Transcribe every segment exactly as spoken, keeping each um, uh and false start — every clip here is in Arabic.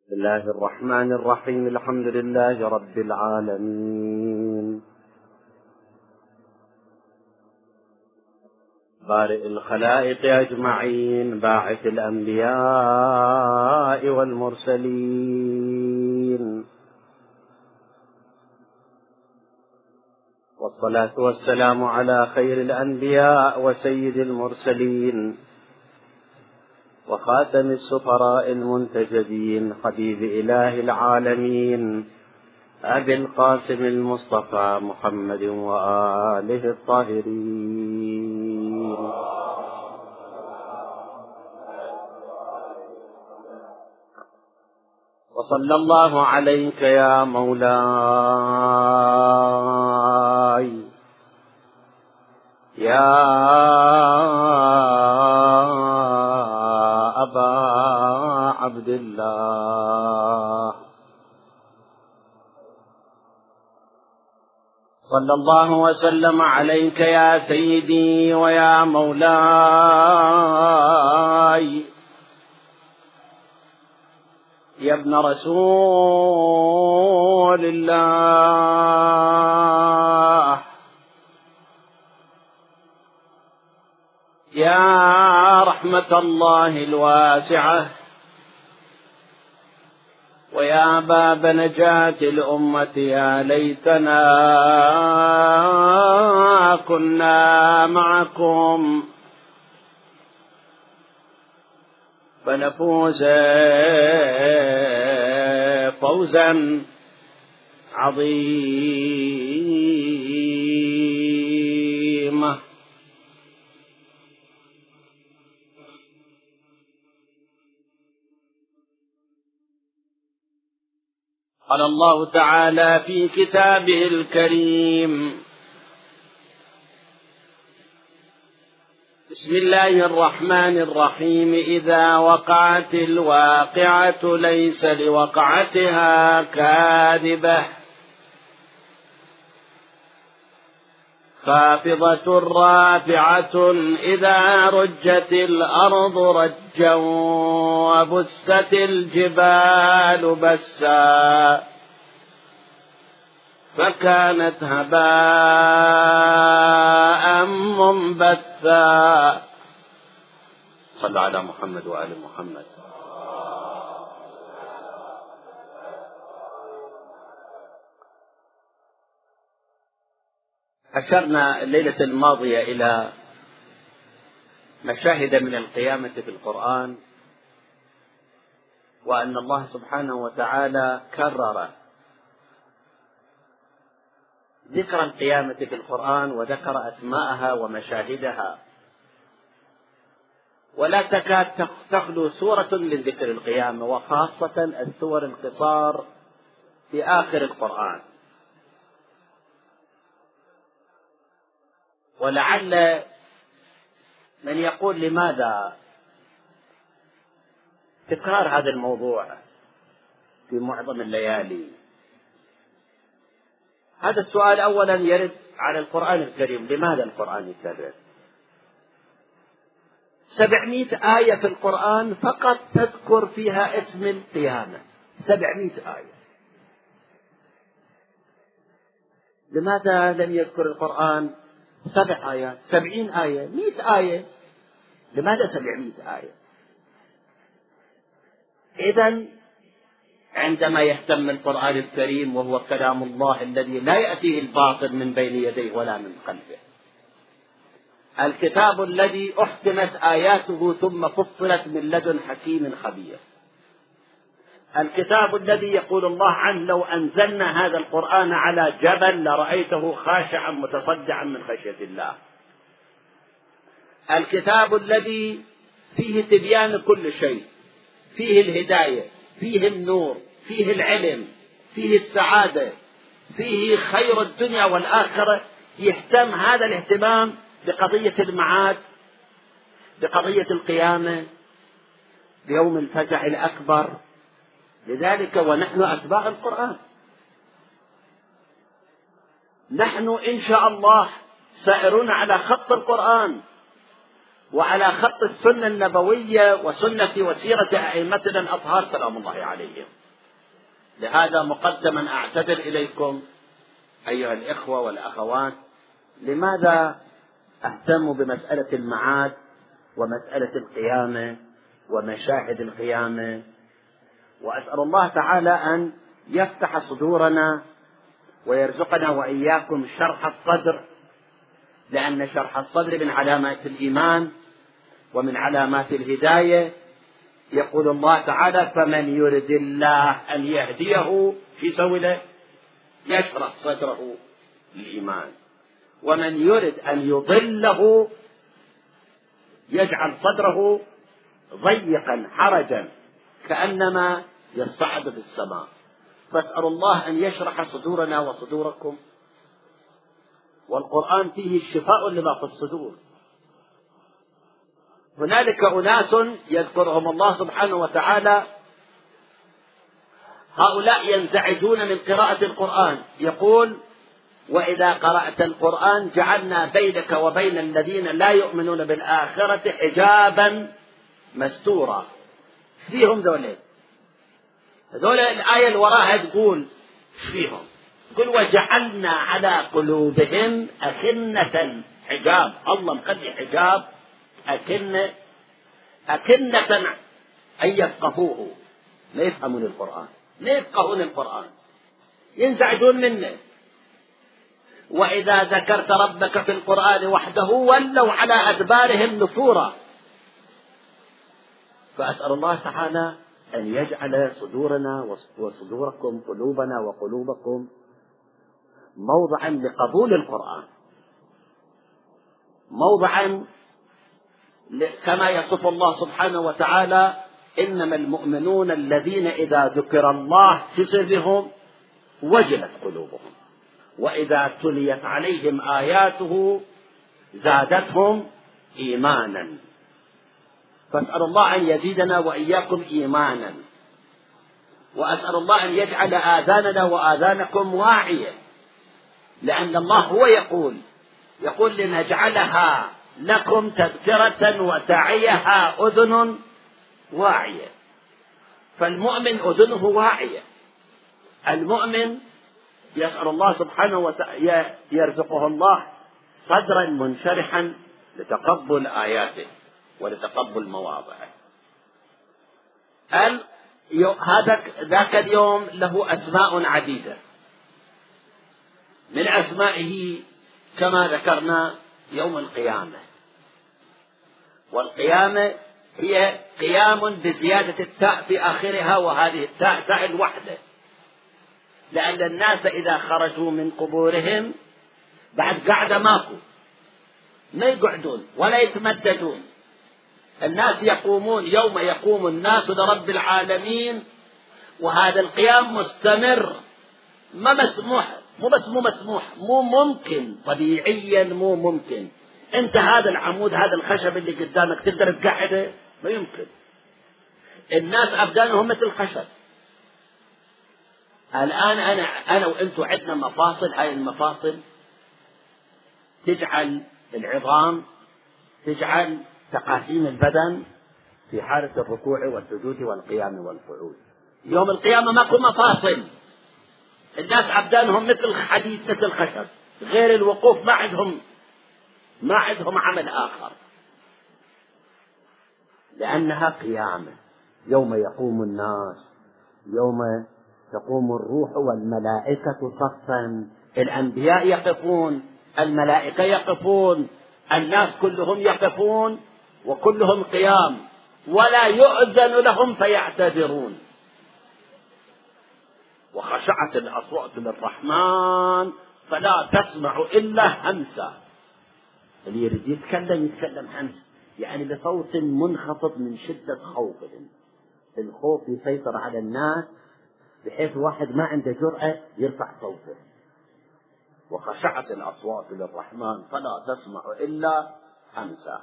بسم الله الرحمن الرحيم. الحمد لله رب العالمين، بارئ الخلائق أجمعين، باعث الأنبياء والمرسلين، والصلاة والسلام على خير الأنبياء وسيد المرسلين وخاتم السفراء المنتجبين، حبيب إله العالمين، أبي القاسم المصطفى محمد وآله الطاهرين. وصلى الله عليك يا مولاي يا أبا عبد الله، صلى الله وسلم عليك يا سيدي ويا مولاي يا ابن رسول الله، يا رحمة الله الواسعة، ويا باب نجاة الأمة، يا ليتنا كنا معكم فنفوز فوزا عظيما. قال الله تعالى في كتابه الكريم: بسم الله الرحمن الرحيم. إذا وقعت الواقعة ليس لوقعتها كاذبة خافضة رافعة إذا رجت الأرض رجا وبست الجبال بسا فكانت هباء منبثا. صلى على محمد وآل محمد. أشرنا الليلة الماضية إلى مشاهد من القيامة في القرآن، وأن الله سبحانه وتعالى كرر ذكر القيامة في القرآن وذكر أسماءها ومشاهدها، ولا تكاد تخلو سورة من ذكر القيامة، وخاصة السور القصار في آخر القرآن. ولعل من يقول لماذا تكرار هذا الموضوع في معظم الليالي؟ هذا السؤال أولا يرد على القرآن الكريم. لماذا القرآن يكرر؟ سبعمائة آية في القرآن فقط تذكر فيها اسم القيامة، سبعمائة آية. لماذا لم يذكر القرآن سبع آيات، سبعين آية، مئة آية؟ لماذا سبعمائة آية؟ إذن عندما يهتم القرآن الكريم وهو كلام الله الذي لا يأتيه الباطل من بين يديه ولا من خلفه، الكتاب الذي أحكمت آياته ثم فصلت من لدن حكيم خبير، الكتاب الذي يقول الله عنه: لو أنزلنا هذا القرآن على جبل لرأيته خاشعا متصدعا من خشية الله، الكتاب الذي فيه تبيان كل شيء، فيه الهداية، فيه النور، فيه العلم، فيه السعادة، فيه خير الدنيا والآخرة. يهتم هذا الاهتمام بقضية المعاد، بقضية القيامة، بيوم الفزع الأكبر. لذلك ونحن أتباع القرآن، نحن إن شاء الله سائرون على خط القرآن، وعلى خط السنة النبوية وسنة وسيرة أئمتنا الأطهار سلام الله عليهم. لهذا مقدما أعتذر إليكم أيها الإخوة والأخوات، لماذا أهتم بمسألة المعاد ومسألة القيامة ومشاهد القيامة، وأسأل الله تعالى أن يفتح صدورنا ويرزقنا وإياكم شرح الصدر، لأن شرح الصدر من علامات الإيمان ومن علامات الهداية. يقول الله تعالى: فمن يرد الله أن يهديه في سوله يشرح صدره للإيمان، ومن يرد أن يضله يجعل صدره ضيقا حرجا كأنما يصعد في السماء. فاسأل الله أن يشرح صدورنا وصدوركم، والقرآن فيه الشفاء لما في الصدور. هنالك أناس يذكرهم الله سبحانه وتعالى، هؤلاء ينزعجون من قراءة القرآن. يقول: وإذا قرأت القرآن جعلنا بينك وبين الذين لا يؤمنون بالآخرة حجابا مستورا. فيهم ذولا ذولا الآية اللي وراها تقول فيهم، تقول: وجعلنا على قلوبهم أكنة حجاب. الله مخلي حجاب أكنة أكنة أن يفقهوه، ما يفهمون القرآن، ما يفقهون القرآن، ينزعجون منه. وإذا ذكرت ربك في القرآن وحده ولوا على أدبارهم نفورا. فأسأل الله تعالى أن يجعل صدورنا وصدوركم، قلوبنا وقلوبكم، موضعا لقبول القرآن، موضعا كما يصف الله سبحانه وتعالى: إنما المؤمنون الذين إذا ذكر الله في صدرهم وجلت قلوبهم وإذا تليت عليهم آياته زادتهم إيمانا. فأسأل الله أن يزيدنا وإياكم إيمانا، وأسأل الله أن يجعل آذاننا وآذانكم واعية، لأن الله هو يقول يقول لنجعلها لكم تذكرة وتعيها أذن واعية. فالمؤمن أذنه واعية، المؤمن يسأل الله سبحانه وتعالى يرزقه الله صدرا منشرحا لتقبل آياته ولتقبل مواضعه. هذا ذاك اليوم له أسماء عديدة، من أسمائه كما ذكرنا يوم القيامة. والقيامة هي قيام بزيادة التاء في آخرها، وهذه التاء تاء الوحدة، لأن الناس إذا خرجوا من قبورهم بعد قعدة ماكو، ما يقعدون ولا يتمددون. الناس يقومون يوم يقوم الناس لرب العالمين، وهذا القيام مستمر، ما مسموح، مو بس مو مسموح، مو ممكن، طبيعيا مو ممكن. انت هذا العمود، هذا الخشب اللي قدامك تقدر تقعده؟ ما يمكن. الناس أبدانهم مثل الخشب. الآن أنا أنا وأنتم عندنا مفاصل، هاي المفاصل تجعل العظام، تجعل تقاسيم البدن في حالة الركوع والسجود والقيام والقعود. يوم القيامة ماكو مفاصل، الناس أبدانهم مثل حديد، مثل خشب، غير الوقوف ما عندهم ما عندهم عمل آخر، لأنها قيامة. يوم يقوم الناس، يوم تقوم الروح والملائكة صفا، الأنبياء يقفون، الملائكة يقفون، الناس كلهم يقفون، وكلهم قيام، ولا يؤذن لهم فيعتذرون. وخشعت الأصوات للرحمن فلا تسمع إلا همسا. اللي يريد يتكلم يتكلم همس، يعني بصوت منخفض من شدة خوفهم. الخوف يسيطر على الناس بحيث واحد ما عنده جرأة يرفع صوته. وخشعت الأصوات للرحمن فلا تسمع إلا همسا.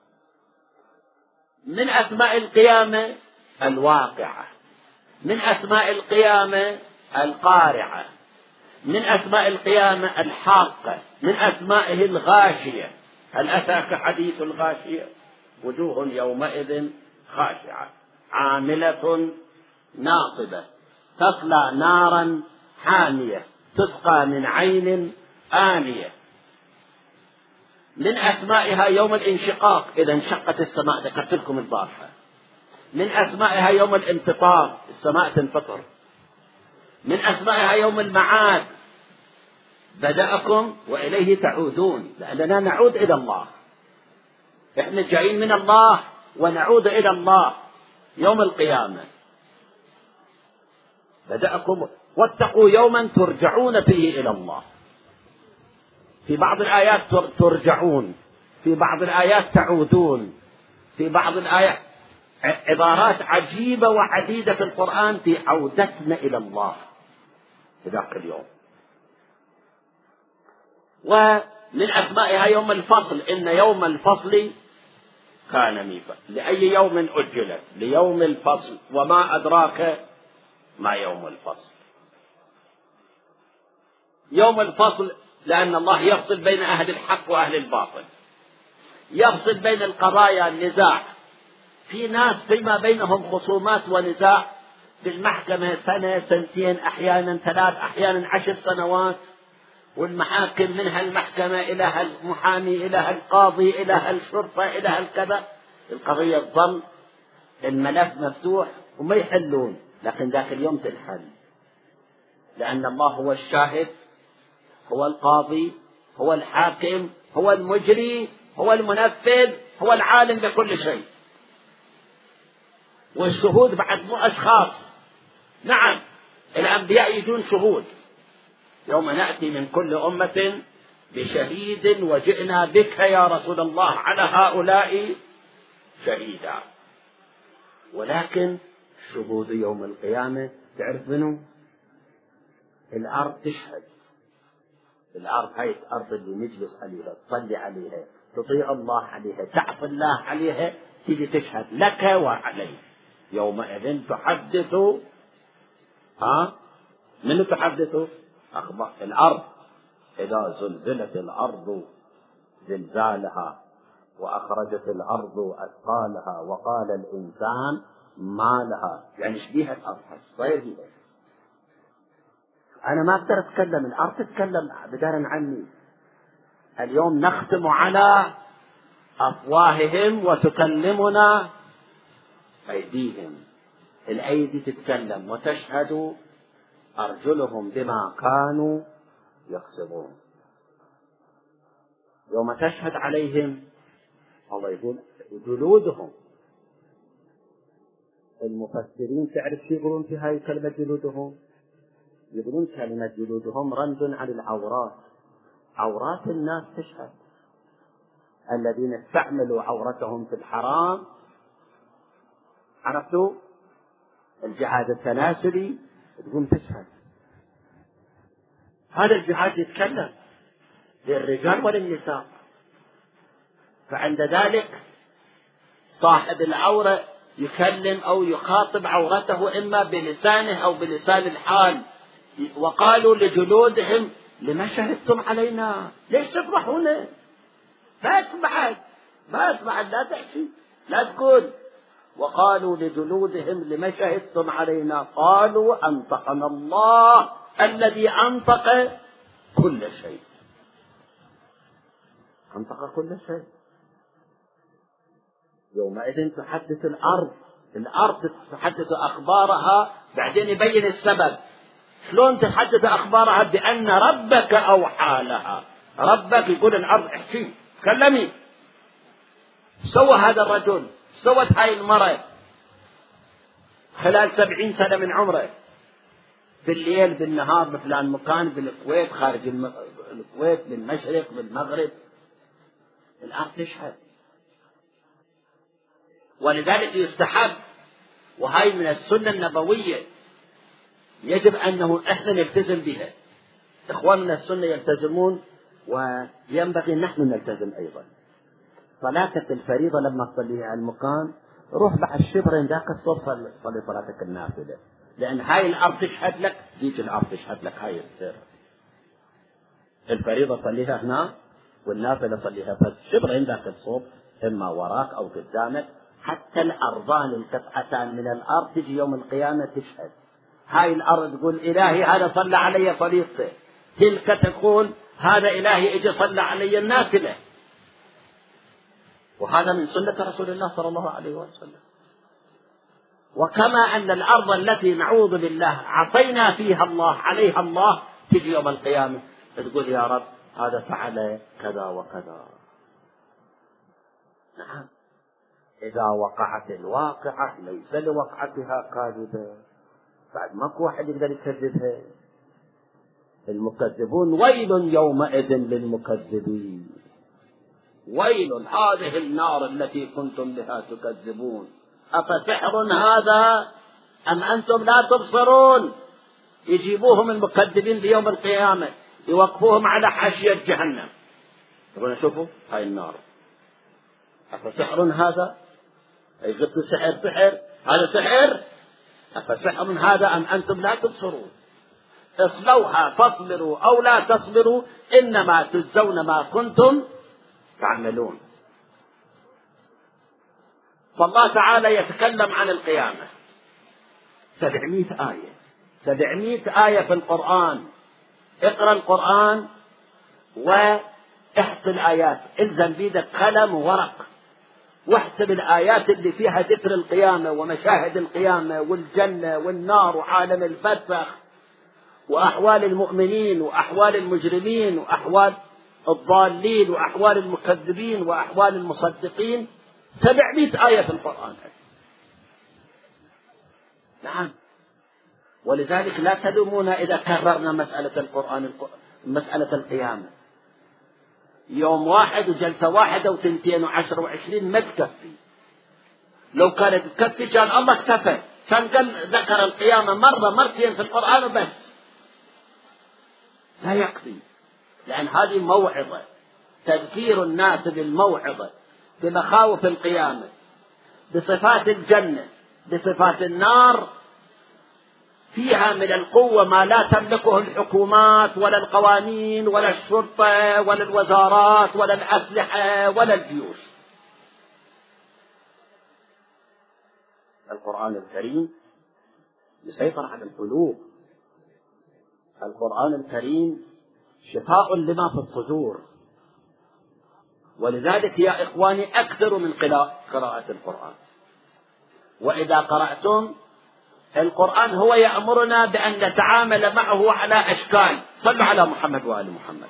من أسماء القيامة الواقعة، من أسماء القيامة القارعة، من أسماء القيامة الحاقة، من أسمائه الغاشية. هل أتاك حديث الغاشية؟ وجوه يومئذ خاشعة عاملة ناصبة تصلى نارا حامية تسقى من عين آنية. من أسمائها يوم الانشقاق، إذا انشقت السماء، ذكرت لكم البارحة. من أسمائها يوم الانفطار، السماء تنفطر. من أسمائها يوم المعاد، بدأكم وإليه تعودون، لأننا نعود إلى الله، إحنا جايين من الله ونعود إلى الله يوم القيامة. بدأكم واتقوا يوما ترجعون فيه إلى الله. في بعض الآيات ترجعون، في بعض الآيات تعودون، في بعض الآيات عبارات عجيبة وعديدة في القرآن في عودتنا إلى الله في ذاك اليوم. ومن أسمائها يوم الفصل، إن يوم الفصل كان ميقاتا. لأي يوم أجلت؟ ليوم الفصل. وما أدراك ما يوم الفصل؟ يوم الفصل لأن الله يفصل بين أهل الحق وأهل الباطل، يفصل بين القضايا، النزاع. في ناس فيما بينهم خصومات ونزاع في المحكمة سنة سنتين أحيانا ثلاث أحيانا عشر سنوات، والمحاكم منها المحكمة إلى المحامي إلى القاضي إلى الشرطة إلى الكذا، القضية تظل الملف مفتوح وما يحلون. لكن ذاك اليوم تنحل، لأن الله هو الشاهد، هو القاضي، هو الحاكم، هو المجري، هو المنفذ، هو العالم بكل شيء. والشهود بعد مو أشخاص، نعم الأنبياء يجون شهود. يوم نأتي من كل أمة بشهيد وجئنا بك يا رسول الله على هؤلاء شهيدا. ولكن شهود يوم القيامة تعرف منه؟ الأرض تشهد. الأرض هاي الأرض اللي نجلس عليها، تصلي عليها، تطيع الله عليها، تعصي الله عليها، تيجي تشهد لك وعليك. يومئذ تحدث ها من تحدث أخبار الأرض. إذا زلزلت الأرض زلزالها وأخرجت الأرض أثقالها وقال الإنسان ما لها. يعني شبيها الأرض صير هي. أنا ما أقدر أتكلم، الأرض تتكلم بدلا عني. اليوم نختم على أفواههم وتكلمنا أيديهم. الأيدي تتكلم وتشهد أرجلهم بما كانوا يكسبون. يوم تشهد عليهم، الله يقول جلودهم. المفسرين تعرف شو يقولون في هاي كلمة جلودهم؟ يقولون كلمة جلودهم رمز على العورات. عورات الناس تشهد. الذين استعملوا عورتهم في الحرام، عرفتوا الجهاد التناسلي، تقوم تشهد. هذا الجهاد يتكلم للرجال وللنساء. فعند ذلك صاحب العورة يكلم أو يخاطب عورته إما بلسانه أو بلسان الحال. وقالوا لجلودهم لما شهدتم علينا؟ ليش تفضحونا؟ بس بعد بس بعد لا تحكي، لا تقول. وقالوا لجلودهم لما شهدتم علينا؟ قالوا أنطقنا الله الذي أنطق كل شيء. أنطق كل شيء. يومئذ تحدث الأرض، الأرض تحدث أخبارها، بعدين يبين السبب. شلون تحدث أخبارها؟ بأن ربك أوحى لها. ربك يقول الأرض احكي تكلمي. سوى هذا الرجل، سوت هاي المرأة خلال سبعين سنة من عمره، بالليل بالنهار بفلان مكان، بالكويت، خارج الكويت، بالمشرق بالمغرب. الأرض تشهد. ولذلك يستحب، وهي من السنة النبوية يجب أنه إحنا نلتزم بها. إخواننا السنة يلتزمون، وينبغي نحن نلتزم أيضا. صلاتك الفريضة لما تصليها المكان، روح بعد شبرين ذاك الصوت صلي, صلي صلاتك النافلة، لأن هاي الأرض تشهد لك، ديك الأرض تشهد لك. هاي السر. الفريضة صليها هنا والنافلة صليها في شبرين ذاك الصوت إما وراك أو قدامك، حتى الأرضان القطعتان من الأرض تجي يوم القيامة تشهد. هاي الأرض تقول إلهي هذا صلى علي فريضته، تلك تقول هذا إلهي اجي صلى علي النافلة. وهذا من سنة رسول الله صلى الله عليه وسلم. وكما أن الأرض التي نعوذ بالله عصينا فيها الله عليها الله تجي يوم القيامة تقول يا رب هذا فعل كذا وكذا. نعم، إذا وقعت الواقعة ليس لوقعتها كاذبة، بعد ماكو واحد يقدر يكذبها. المكذبون ويل يومئذ للمكذبين، ويل هذه النار التي كنتم بها تكذبون أفسحر هذا أم أنتم لا تبصرون. يجيبوهم المكذبين بيوم القيامة يوقفوهم على حاشية جهنم، يقولون شوفوا هاي النار أفسحر هذا، أي قلت سحر سحر هذا سحر، أفسحر هذا أم أنتم لا تبصرون. اصلوها فاصبروا أو لا تصبروا إنما تجزون ما كنتم تعملون. فالله تعالى يتكلم عن القيامة سبعمائة آية، سبعمائة آية في القرآن. اقرأ القرآن واحسب الآيات، الزم بيدك قلم وورق واحسب الآيات اللي فيها ذكر القيامة ومشاهد القيامة والجنة والنار وعالم البرزخ وأحوال المؤمنين وأحوال المجرمين وأحوال الضالين وأحوال المكذبين وأحوال المصدقين. سبعمائة آية في القرآن. نعم، ولذلك لا تلومونا إذا كررنا مسألة القرآن مسألة القيامة. يوم واحد وجلسة واحدة وثنتين وعشر وعشرين ما تكفي. لو كانت تكفي كان الله اكتفى، كان قال ذكر القيامة مرة مرتين في القرآن وبس. لا يكفي، لأن هذه موعظة، تذكير الناس بالموعظة بمخاوف القيامة، بصفات الجنة، بصفات النار، فيها من القوة ما لا تملكه الحكومات ولا القوانين ولا الشرطة ولا الوزارات ولا الأسلحة ولا الجيوش. القرآن الكريم يسيطر على القلوب. القرآن الكريم شفاء لما في الصدور. ولذلك يا إخواني أكثر من قراءة القرآن. وإذا قرأتم القرآن هو يأمرنا بأن نتعامل معه على أشكال. صلوا على محمد وآل محمد.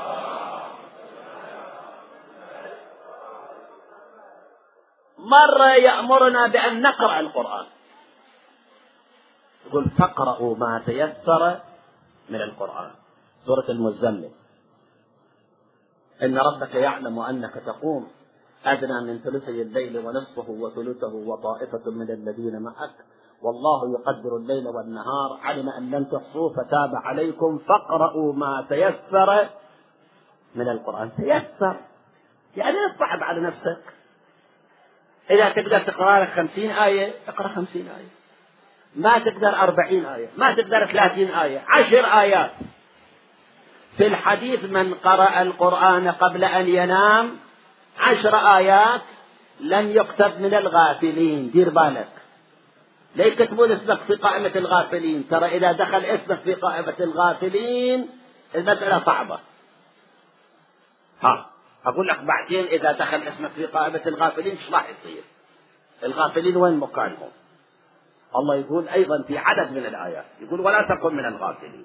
مرة يأمرنا بأن نقرأ القرآن، يقول فاقرأوا ما تيسر من القرآن. سورة المزمل: إن ربك يعلم أنك تقوم أدنى من ثلثي الليل ونصفه وثلثه وطائفة من الذين معك والله يقدر الليل والنهار علم أن لن تحصوه فتاب عليكم فاقرأوا ما تيسر من القرآن. تيسر يعني اصعب على نفسك. إذا تقدر تقرأ لك خمسين آية اقرأ خمسين آية، ما تقدر أربعين آية، ما تقدر ثلاثين آية، عشر آيات. في الحديث من قرأ القرآن قبل أن ينام عشر آيات لن يكتب من الغافلين. دير بالك، لا يكتبون اسمك في قائمة الغافلين. ترى إذا دخل اسمك في قائمة الغافلين المسألة صعبة. ها أقول لك بعدين إذا دخل اسمك في قائمة الغافلين ايش راح يصير؟ الغافلين وين مكانهم؟ الله يقول أيضا في عدد من الآيات، يقول ولا تكن من الغافلين.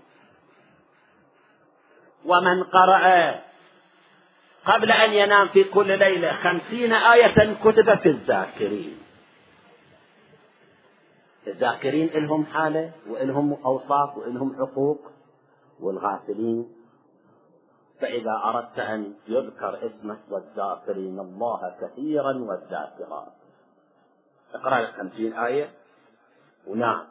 ومن قرأ قبل أن ينام في كل ليلة خمسين آية كتب في الذاكرين. الذاكرين إلهم حالة وإلهم أوصاف وإلهم حقوق، والغافلين فإذا أردت أن يذكر اسمك والذاكرين الله كثيرا والذاكرات اقرأ لك خمسين آية ونام.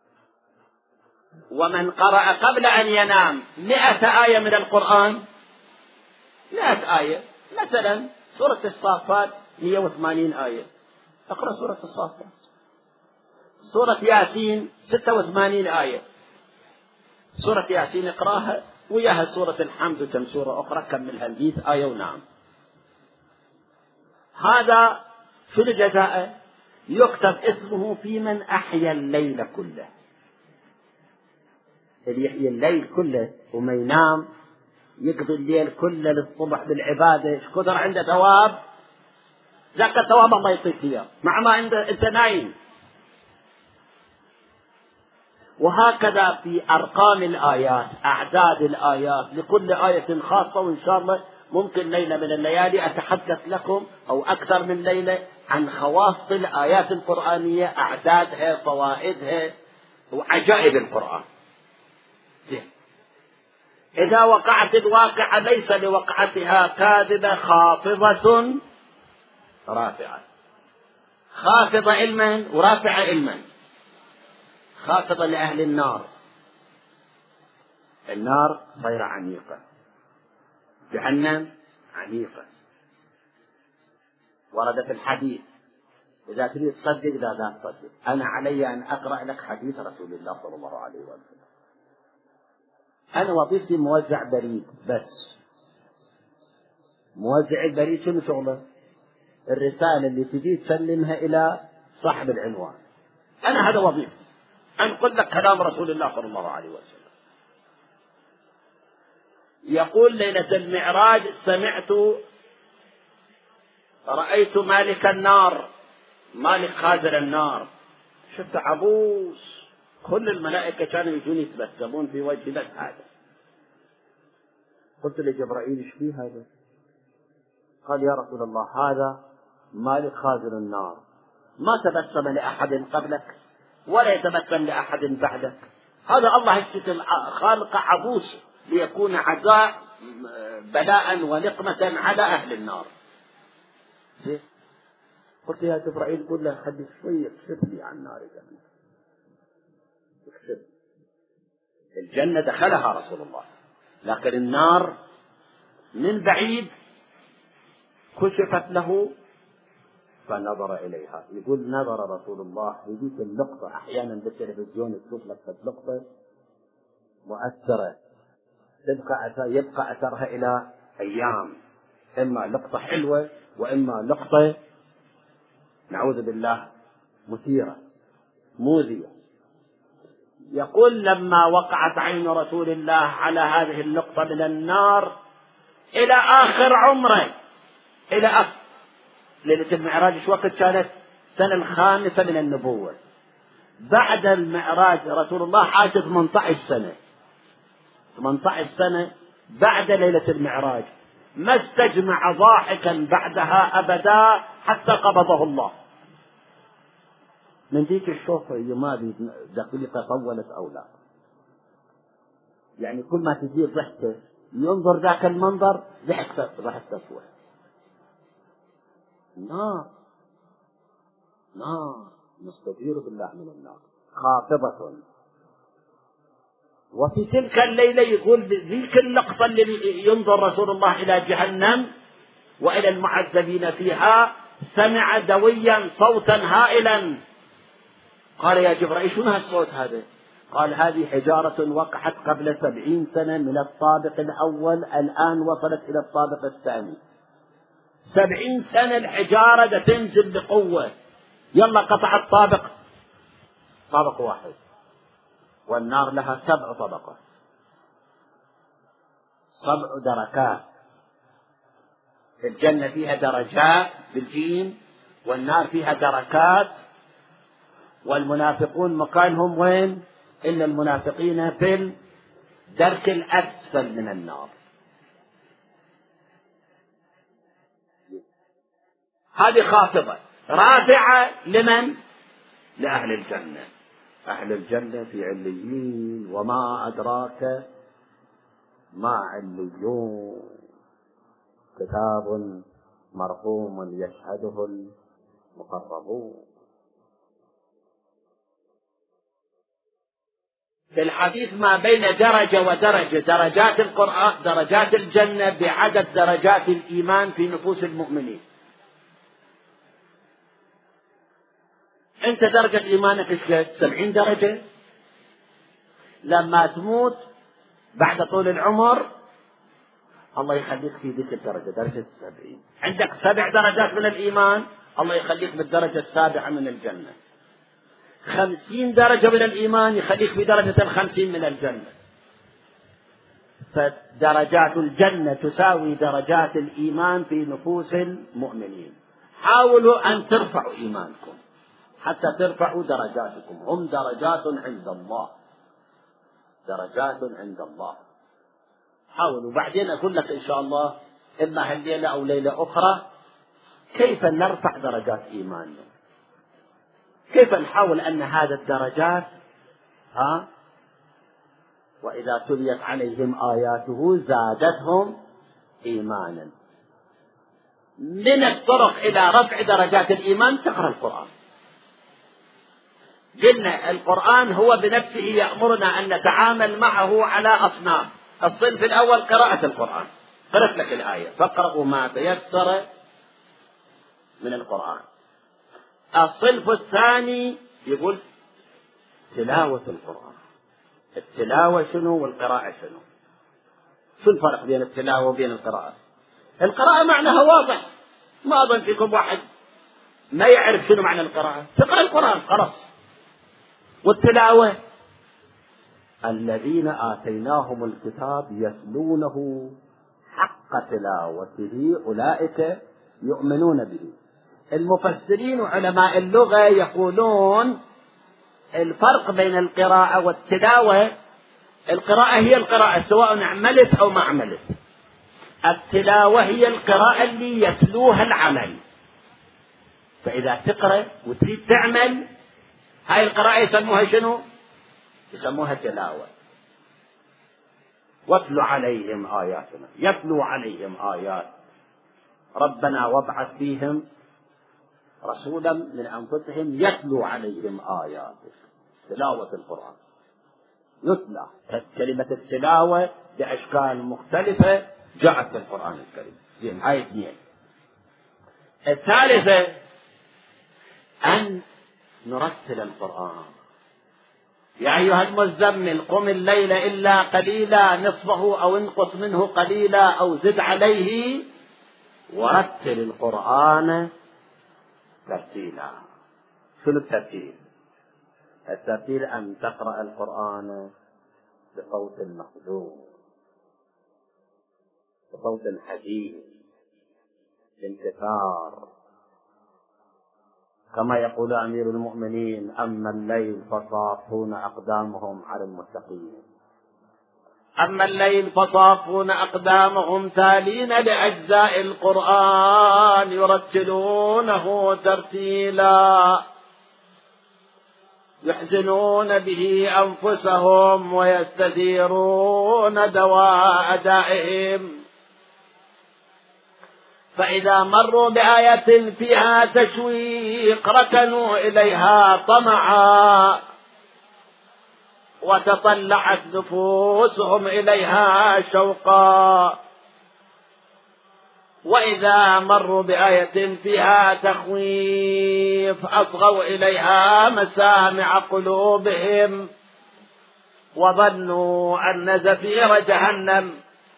ومن قرأ قبل أن ينام مئة آية من القرآن، مئة آية، مثلا سورة الصافات مئة وثمانين آية اقرأ سورة الصافات. سورة ياسين ستة وثمانين آية، سورة ياسين اقراها وياها سورة الحمد وكم سورة أخرى كملها المئة آية ونام. هذا شو الجزاء؟ يكتب اسمه في من أحيا الليل كله. اللي يحيي الليل كله وما ينام يقضي الليل كله للصبح بالعبادة، ايش قدر عنده ثواب؟ ذاك الثواب الله يعطيك اياه مع ما انت نايم. وهكذا في أرقام الآيات، أعداد الآيات، لكل آية خاصة. وإن شاء الله ممكن ليلة من الليالي أتحدث لكم أو أكثر من ليلة عن خواص الآيات القرآنية، أعدادها، فوائدها، وعجائب القرآن. زين. إذا وقعت الواقعة ليس لوقعتها كاذبة خافضة رافعة. خافضة علما ورافعة علما. خافضة لأهل النار، النار صير عميقة، جهنم عميقة. ورد في الحديث، إذا تريد تصدق إذا لا تصدق، أنا علي أن أقرأ لك حديث رسول الله صلى الله عليه وسلم. أنا وظيفتي موزع بريد بس. موزع البريد شنو شغله؟ الرسالة اللي تجي تسلمها إلى صاحب العنوان. أنا هذا وظيفتي، أنقل لك كلام رسول الله صلى الله عليه وسلم. يقول ليلة المعراج سمعت رأيت مالك النار، مالك خازن النار، شفت عبوس، كل الملائكة كانوا يجون يتبسمون في وجه بس هذا. قلت لجبرائيل ايش فيه هذا؟ قال يا رسول الله هذا مالك خازن النار، ما تبسم لأحد قبلك ولا يتبسم لأحد بعدك. هذا الله يشتكي خالق عبوس ليكون عزاء بلاء ونقمة على أهل النار. زين. قلت يا جبرائيل قل له خلي شوي يكشف لي عن نار جهنم. يكشف. الجنة دخلها رسول الله، لكن النار من بعيد كشفت له فنظر إليها. يقول نظر رسول الله لذيك اللقطة، أحيانا بالتلفزيون تشوف لقطة لقطة مؤثرة تبقى يبقى أثرها إلى أيام، إما لقطة حلوة وإما لقطة نعوذ بالله مثيرة موذية. يقول لما وقعت عين رسول الله على هذه اللقطة من النار إلى آخر عمره، إلى آخر ليلة المعراج ايش وقت كانت؟ السنة الخامسة من النبوة. بعد المعراج رسول الله عاش ثمانية عشر سنة، ثمانية عشر سنة بعد ليلة المعراج، ما استجمع ضاحكا بعدها أبدا حتى قبضه الله. من ذيك الشوفة ما دقيقة طولت أو لا، يعني كل ما تزيد ضحكة ينظر ذاك المنظر ضحك ضحك تسوى. نار نار نستجير بالله من النار خافضة. وفي تلك الليلة يقول ذيك اللقطة اللي ينظر رسول الله إلى جهنم وإلى المعذبين فيها، سمع دويا صوتا هائلا. قال يا جبرائيل شنو هالصوت هذا؟ قال هذه حجارة وقعت قبل سبعين سنة من الطابق الأول، الآن وصلت إلى الطابق الثاني. سبعين سنة الحجارة دا تنزل بقوة، يلا قطعت طابق طابق واحد، والنار لها سبع طبقات، سبع دركات. الجنة فيها درجات بالجيم، والنار فيها دركات. والمنافقون مكانهم وين؟ إن المنافقين في الدرك الأسفل من النار. هذه خافضة. رافعة لمن؟ لأهل الجنة. أهل الجنة في عليين، وما أدراك ما عليون، كتاب مرقوم يشهده المقربون. في الحديث ما بين درجة ودرجة، درجات القرآن درجات الجنة بعدد درجات الإيمان في نفوس المؤمنين. أنت درجة إيمانك إيش قد؟ سبعين درجة. لما تموت بعد طول العمر الله يخليك في ذيك الدرجة، درجة السبعين. عندك سبع درجات من الإيمان، الله يخليك بالدرجة السابعة من الجنة. خمسين درجة من الإيمان يخليك في درجة الخمسين من الجنة. فدرجات الجنة تساوي درجات الإيمان في نفوس المؤمنين. حاولوا أن ترفعوا إيمانكم حتى ترفعوا درجاتكم. هم درجات عند الله، درجات عند الله. حاولوا. بعدين أقول لك إن شاء الله إما هالليلة أو ليلة أخرى كيف نرفع درجات إيماننا، كيف نحاول أن هذه الدرجات ها وإذا تليت عليهم آياته زادتهم إيمانا. من الطرق إلى رفع درجات الإيمان تقرأ القرآن. قلنا القرآن هو بنفسه يأمرنا أن نتعامل معه على أصناف. الصنف الأول قراءة القرآن، قرأت لك الآية فاقرأوا ما تيسر من القرآن. الصنف الثاني يقول تلاوة القرآن. التلاوة شنو والقراءة شنو؟ شو الفرق بين التلاوة وبين القراءة؟ القراءة معناها واضح، ما أظن فيكم واحد ما يعرف شنو معنى القراءة. تقرأ القرآن خلاص. والتلاوة الذين آتيناهم الكتاب يتلونه حق تلاوته أولئك يؤمنون به. المفسرين وعلماء اللغة يقولون الفرق بين القراءة والتلاوة، القراءة هي القراءة سواء عملت أو ما عملت. التلاوة هي القراءة اللي يتلوها العمل. فإذا تقرأ وتريد تعمل هاي القراءة يسموها شنو؟ يسموها تلاوة. واتلو عليهم آياتنا، يتلو عليهم آيات ربنا وابعث فيهم رسولا من أنفسهم يتلو عليهم آياتك. تلاوة القرآن يتلى. كلمة التلاوة بأشكال مختلفة جاءت في القرآن الكريم. زين، هاي اثنين. الثالثة أن نرتل القرآن. يا أيها المزمل قم الليل إلا قليلا نصفه أو انقص منه قليلا أو زد عليه ورتل القرآن ترتيلا. شنو الترتيل؟ الترتيل أن تقرأ القرآن بصوت مخزون، بصوت حزين، بانكسار، كما يقول أمير المؤمنين أما الليل فصافون أقدامهم على المتقين. أما الليل فصافون أقدامهم تالين لأجزاء القرآن يرتلونه ترتيلا يحزنون به أنفسهم ويستثيرون دواء دائهم. فإذا مروا بآية فيها تشويق ركنوا إليها طمعا وتطلعت نفوسهم إليها شوقا. وإذا مروا بآية فيها تخويف أصغوا إليها مسامع قلوبهم وظنوا أن زفير جهنم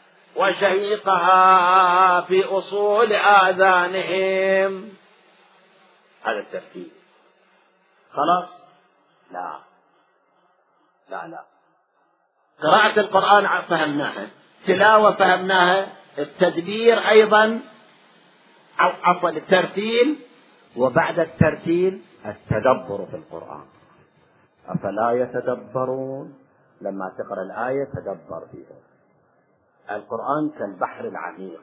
وشهيقها في أصول آذانهم. هذا الترتيب. خلاص؟ لا لا لا. قراءة القرآن فهمناها، تلاوة فهمناها، التدبير أيضا أو عفوا الترتيل، وبعد الترتيل التدبر في القرآن. أفلا يتدبرون؟ لما تقرأ الآية تدبر فيها. القرآن كالبحر العميق.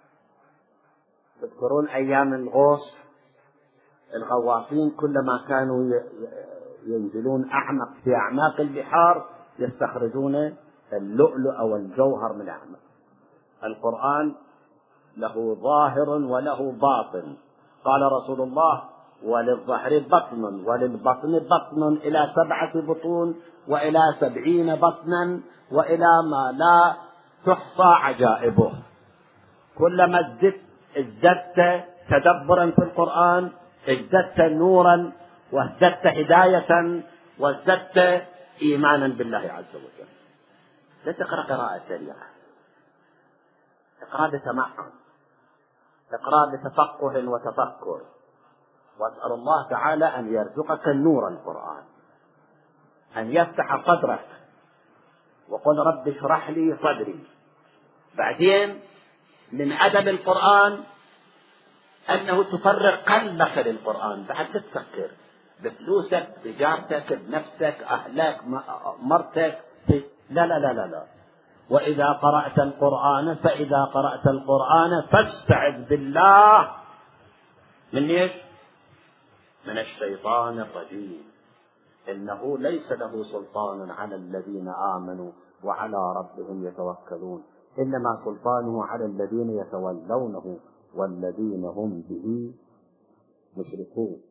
تذكرون أيام الغوص الغواصين كلما كانوا ينزلون أعمق في أعماق البحار يستخرجون اللؤلؤ أو الجوهر من أعماق. القرآن له ظاهر وله باطن. قال رسول الله وللظهر بطن وللبطن بطن إلى سبعة بطون وإلى سبعين بطنا وإلى ما لا تحصى عجائبه. كلما ازددت ازددت تدبرا في القرآن ازددت نورا وازددت هداية وازددت إيمانا بالله عز وجل. لا تقرأ قراءة سريعة. اقرأ بتمعن، اقرأ بتفقه وتفكر، واسأل الله تعالى أن يرزقك النور القرآن، أن يفتح صدرك، وقل رب اشرح لي صدري. بعدين من أدب القرآن أنه تفرغ قلبك للقرآن، بعد تفكر بفلوسك، بتجارتك، بنفسك، أهلك، مرتك، لا لا لا لا لا. وإذا قرأت القرآن فإذا قرأت القرآن فاستعذ بالله من ايش؟ من الشيطان الرجيم، إنه ليس له سلطان على الذين آمنوا وعلى ربهم يتوكلون، إنما سلطانه على الذين يتولونه والذين هم به مشركون.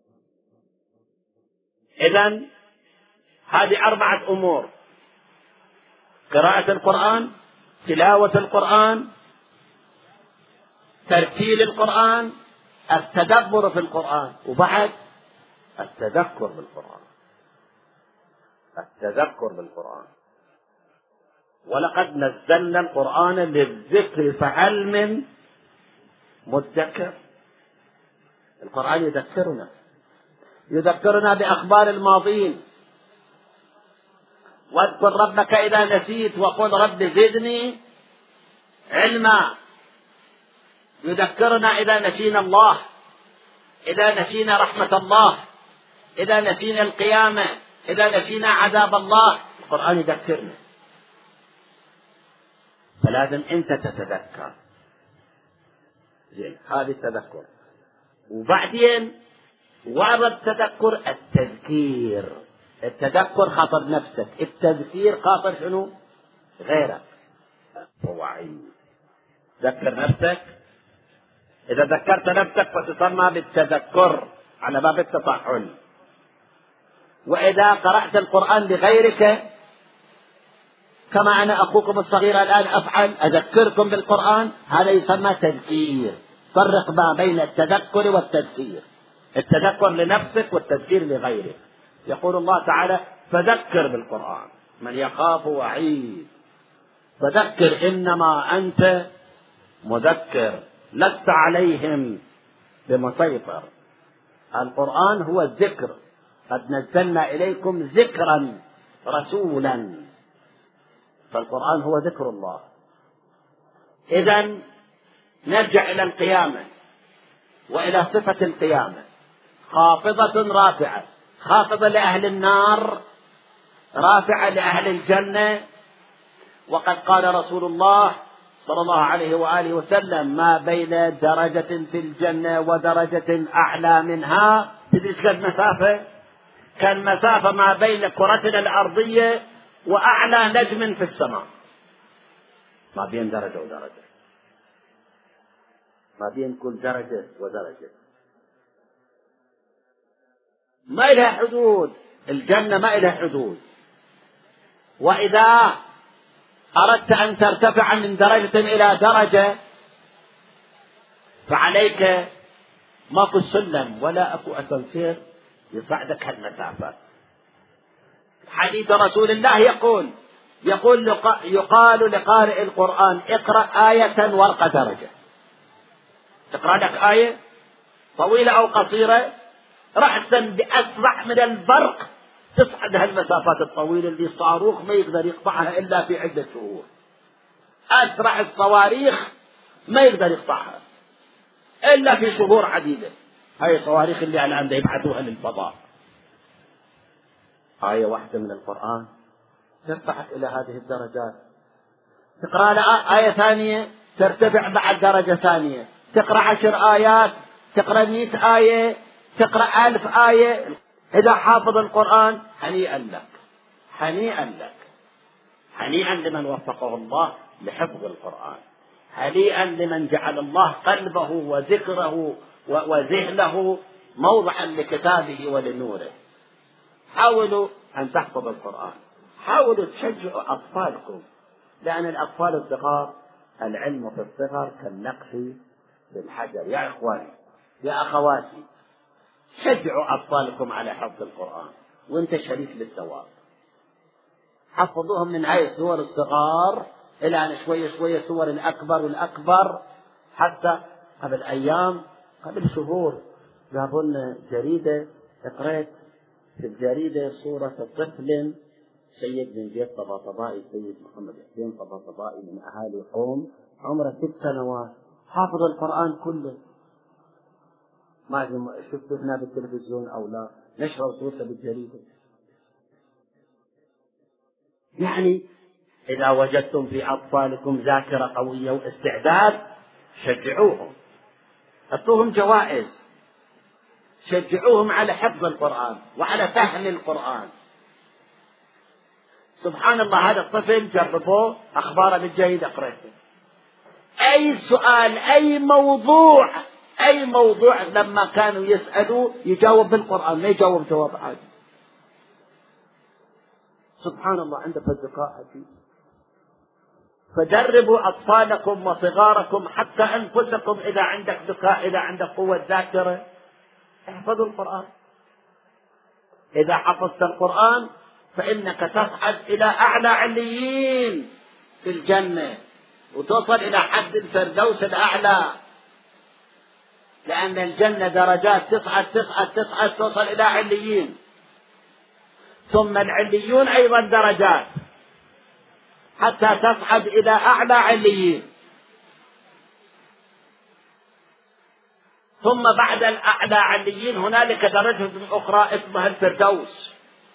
إذن هذه أربعة أمور: قراءة القرآن، تلاوة القرآن، ترتيل القرآن، التدبر في القرآن، وبعد التذكر بالقرآن. التذكر بالقرآن. ولقد نزلنا القرآن للذكر فهل من مدكر. القرآن يذكرنا يذكرنا بأخبار الماضين. واذكر ربك إذا نسيت وقل رب زدني علما. يذكرنا إذا نسينا الله، إذا نسينا رحمة الله، إذا نسينا القيامة، إذا نسينا عذاب الله، القرآن يذكرنا. فلازم أنت تتذكر. زين، هذه التذكر. وبعدين ورد التذكر التذكير. التذكر خاطر نفسك، التذكير خاطر شنو؟ غيرك. وعي. ذكر نفسك. إذا ذكرت نفسك فتسمى بالتذكر على باب التطحن. وإذا قرأت القرآن لغيرك كما أنا أخوكم الصغير الآن أفعل، أذكركم بالقرآن، هذا يسمى تذكير. فرق ما بين التذكر والتذكير. التذكر لنفسك والتذكير لغيرك. يقول الله تعالى: فذكر بالقرآن من يخاف وعيد. فذكر إنما أنت مذكر لست عليهم بمسيطر. القرآن هو الذكر. قد نزلنا إليكم ذكرا رسولا. فالقرآن هو ذكر الله. إذن نرجع إلى القيامة وإلى صفة القيامة: خافضة رافعة. خافضة لأهل النار، رافعة لأهل الجنة. وقد قال رسول الله صلى الله عليه وآله وسلم: ما بين درجة في الجنة ودرجة أعلى منها تدري كم مسافة؟ كان مسافة ما بين كرتنا الأرضية وأعلى نجم في السماء. ما بين درجة ودرجة، ما بين كل درجة ودرجة، ما إلها حدود. الجنة ما إلها حدود. وإذا أردت أن ترتفع من درجة إلى درجة فعليك ماكو سلم ولا أكو أسانسير يصعدك هالمسافة. حديث رسول الله يقول يقول يقال لقارئ القرآن: اقرأ آية ورقة درجة. تقرأ لك آية طويلة أو قصيرة، رأسا بأسرع من البرق تصعد هالمسافات الطويلة اللي الصاروخ ما يقدر يقطعها إلا في عدة شهور. أسرع الصواريخ ما يقدر يقطعها إلا في شهور عديدة. هاي الصواريخ اللي الآن يبعثوها للفضاء. آية واحدة من القرآن ترتفع إلى هذه الدرجات. تقرأ آية ثانية ترتفع بعد درجة ثانية. تقرأ عشر آيات، تقرأ مئة آية، تقرأ ألف آية. إذا حافظ القرآن هنيئا لك، هنيئا لك، هنيئا لمن وفقه الله لحفظ القرآن، هنيئا لمن جعل الله قلبه وذكره وذهنه موضعا لكتابه ولنوره. حاولوا أن تحفظوا القرآن، حاولوا تشجعوا أطفالكم، لأن الأطفال الصغار العلم في الصغر كالنقش في الحجر. يا إخواني يا أخواتي، شجعوا أطفالكم على حفظ القرآن وانت شريك للثواب. حفظوهم من هاي السور الصغار إلى أن شوية شوية صور الأكبر والأكبر، حتى قبل أيام قبل شهور جابوا لنا جريدة، قرأت في الجريدة صورة طفل سيد من بيت طباطبائي، السيد محمد حسين طباطبائي من أهالي قوم، عمره ست سنوات، حافظ القرآن كله. ما أدري شفتونا بالتلفزيون أو لا، نشروا صورته بالجريدة. يعني إذا وجدتم في أطفالكم ذاكرة قوية واستعداد شجعوهم، أعطوهم جوائز، شجعوهم على حفظ القرآن وعلى فهم القرآن. سبحان الله، هذا الطفل جربوه أخباره بالجريدة قرأته، أي سؤال أي موضوع أي موضوع لما كانوا يسألوا يجاوب بالقرآن، ما يجاوب جواب عادي. سبحان الله، عنده فالذكاء عجيب. فجربوا أطفالكم وصغاركم حتى أنفسكم، إذا عندك ذكاء، إذا عندك قوة ذاكرة، احفظوا القرآن. إذا حفظت القرآن فإنك تصعد إلى أعلى عليين في الجنة، وتصل إلى حد الفردوس الأعلى، لأن الجنة درجات، تصعد تصعد تصعد توصل إلى عليين، ثم العليون أيضا درجات حتى تصعد إلى أعلى عليين، ثم بعد الأعلى عليين هنالك درجة أخرى اسمها الفردوس.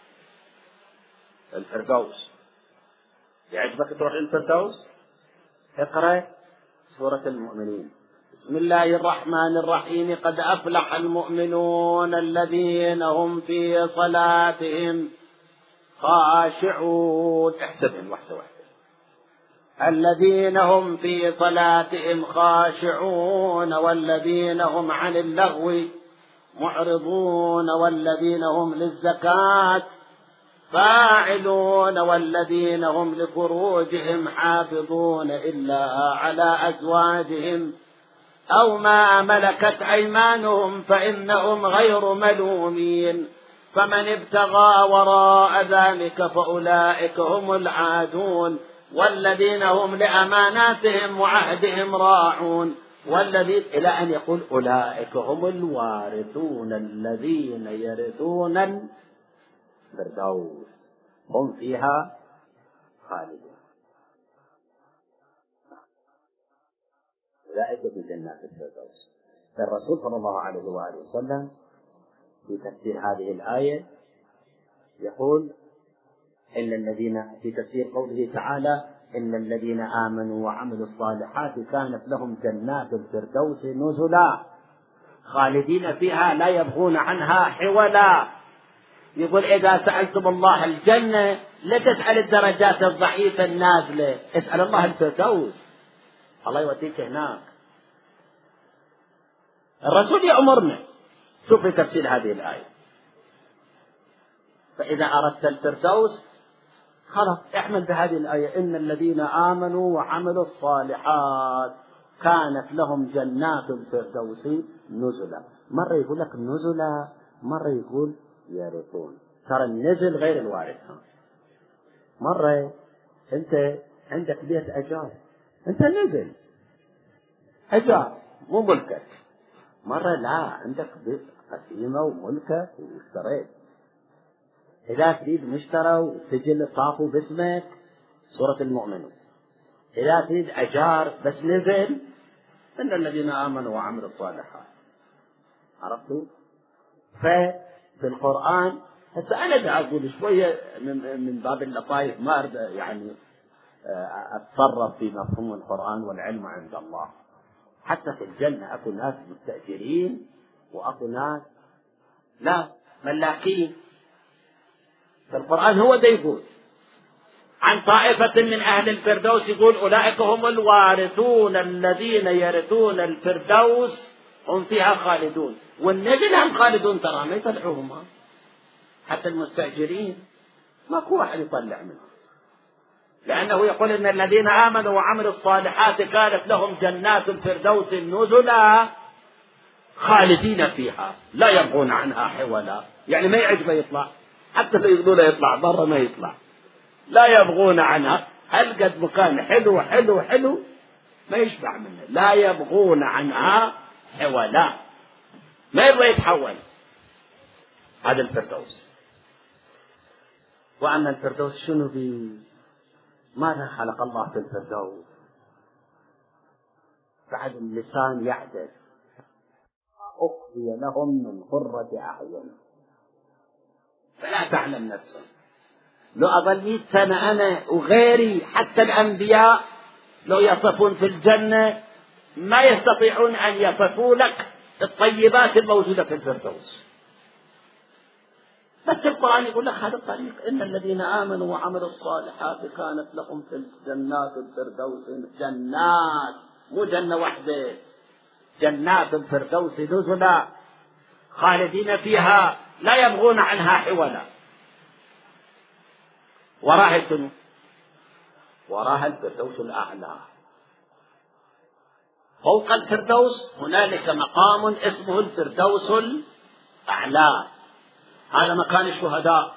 الفردوس يعجبك تروح الفردوس؟ اقرأ سورة المؤمنين. بسم الله الرحمن الرحيم. قد أفلح المؤمنون الذين هم في صلاتهم خاشعون. احسبهم واحدة واحدة. الذين هم في صلاتهم خاشعون والذين هم عن اللغو معرضون والذين هم للزكاة فاعلون والذين هم لفروجهم حافظون إلا على أزواجهم أو ما ملكت أيمانهم فإنهم غير ملومين فمن ابتغى وراء ذلك فأولئك هم العادون والذين هم لأماناتهم وعهدهم راعون والذين إلى أن يقول أولئك هم الوارثون الذين يرثون الفردوس هم فيها خالدون. أولئك في جنات الفردوس. فالرسول صلى الله عليه وآله وسلم في تفسير هذه الآية يقول إن الذين في تفسير قوله تعالى إن الذين آمنوا وعملوا الصالحات كانت لهم جنات الفردوس نزلا خالدين فيها لا يبغون عنها حولا. يقول إذا سألتم الله الجنة لا تسأل الدرجات الضعيفة النازلة، اسأل الله الفردوس، الله يوديك هناك. الرسول يأمرنا. شوف في تفسير هذه الآية، فإذا أردت الفردوس خلاص احمل بهذه الآية إن الذين آمنوا وعملوا الصالحات كانت لهم جنات الفردوس نزلا. مرة يقول لك نزلا، مرة يقول يرثون. ترى النزل غير الوارث. مرة أنت عندك بيت أجار، أنت نزل أجار مو ملكك. مرة لا، عندك بيت قسيمة وملكك واشتريت. إذا تريد مشترى وسجل طافوا باسمك سورة المؤمنون. إذا تريد أجار بس نزل إن الذين آمنوا وعملوا الصالحات. عرفتوا؟ ففي القرآن هسه أنا دا أقول شوية من باب اللطائف، ما أريد يعني أتصرف في مفهوم القرآن والعلم عند الله. حتى في الجنة أكو ناس مستأجرين وأكو ناس لا ملاكين. القرآن هو ده يقول عن طائفة من أهل الفردوس، يقول أولئك هم الوارثون الذين يرثون الفردوس هم فيها خالدون. والنزل هم خالدون، ترى ما يطلعوهم حتى المستأجرين ماكو واحد يطلع منهم، لأنه يقول إن الذين آمنوا وعملوا الصالحات كانت لهم جنات الفردوس نزلا خالدين فيها لا يبغون عنها حولا. يعني ما يعجبه يطلع، حتى لو يقولوا له يطلع برا ما يطلع، لا يبغون عنها. هالقد مكان حلو حلو حلو ما يشبع منه، لا يبغون عنها حولا، ما يبغى يتحول. هذا الفردوس. وأما الفردوس شنو فيه؟ ماذا خلق الله في الفردوس؟ بعد اللسان يعدل، أخفي لهم من قرة أعين فلا تعلم نفسهم. لو أظل مئة سنة أنا وغيري حتى الأنبياء لو يصفون في الجنة ما يستطيعون أن يصفوا لك الطيبات الموجودة في الفردوس. بس القرآن يقول لك هذا الطريق، إن الذين آمنوا وعملوا الصالحات كانت لهم في الجنات الفردوس جنات، مو جنة واحدة، جنات الفردوس نزلا خالدين فيها لا يبغون عنها حولا. وراها شنو؟ وراها الفردوس الأعلى. فوق الفردوس هنالك مقام اسمه الفردوس الأعلى، هذا مكان الشهداء.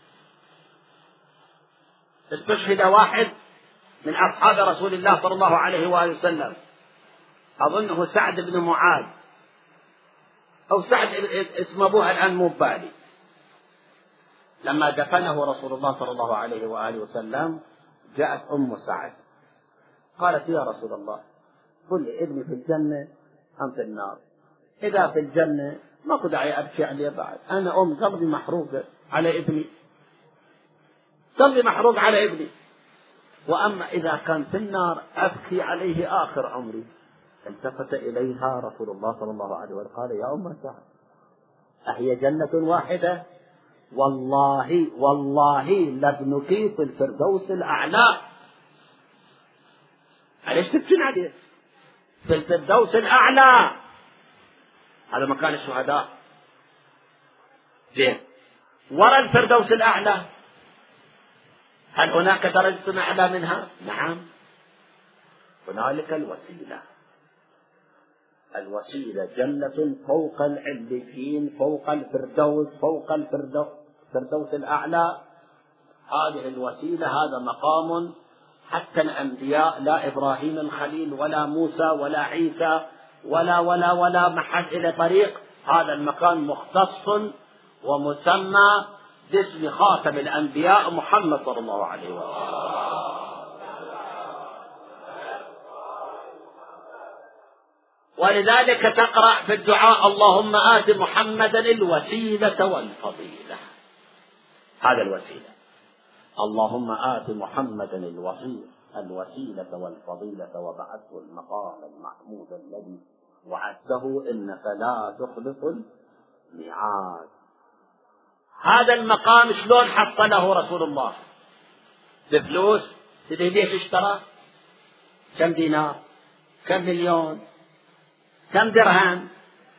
استشهد واحد من أصحاب رسول الله صلى الله عليه وآله وسلم، أظنه سعد بن معاذ أو سعد اسم أبوه الآن مو بالي. لما دفنه رسول الله صلى الله عليه وآله وسلم جاءت أم سعد قالت يا رسول الله قل لي ابني في الجنة أم في النار؟ إذا في الجنة ما كنت داعي أبكي عليه بعد، أنا أم قلبي محروق على ابني، قلبي محروق على ابني، وأما إذا كان في النار أبكي عليه آخر عمري. التفت إليها رسول الله صلى الله عليه وسلم قال يا أم سعد أهي جنة واحدة؟ والله والله لابنك في الفردوس الأعلى. ليش تبكين عليه؟ في الفردوس الأعلى، هذا مكان الشهداء. زين، وراء الفردوس الأعلى هل هناك درجة أعلى منها؟ نعم، هنالك الوسيلة. الوسيلة جنة فوق العليين، فوق الفردوس، فوق الفردوس الأعلى. هذه الوسيلة، هذا مقام حتى الأنبياء، لا إبراهيم الخليل ولا موسى ولا عيسى ولا ولا ولا محد إلى طريق، هذا المكان مختص ومسمى باسم خاتم الأنبياء محمد صلى الله عليه وسلم. ولذلك تقرأ في الدعاء اللهم آت محمدا الوسيلة والفضيلة. هذا الوسيلة، اللهم آت محمدا الوسيلة الوسيلة والفضيلة وبعثه المقام المحمود الذي وعدته إنك لا تخلف الميعاد. هذا المقام شلون حصله رسول الله؟ بفلوس؟ تدري ليش اشترى؟ كم دينار؟ كم مليون؟ كم درهم؟